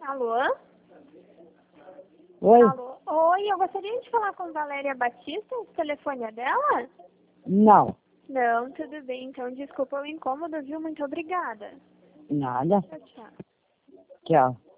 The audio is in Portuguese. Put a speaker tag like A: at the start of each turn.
A: Alô?
B: Oi?
A: Alô? Oi, eu gostaria de falar com Valéria Batista. O telefone é dela?
B: Não,
A: Não, tudo bem. Então, desculpa o incômodo, viu? Muito obrigada.
B: nada.
A: Tchau, tchau.
B: Tchau.